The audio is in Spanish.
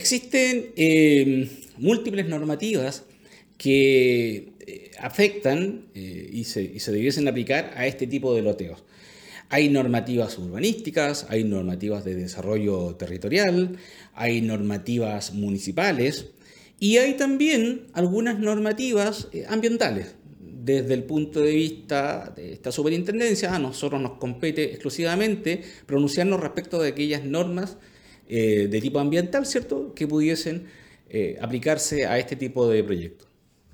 Existen múltiples normativas que afectan y se debiesen aplicar a este tipo de loteos. Hay normativas urbanísticas, hay normativas de desarrollo territorial, hay normativas municipales y hay también algunas normativas ambientales. Desde el punto de vista de esta superintendencia, a nosotros nos compete exclusivamente pronunciarnos respecto de aquellas normas de tipo ambiental, ¿cierto?, que pudiesen aplicarse a este tipo de proyectos.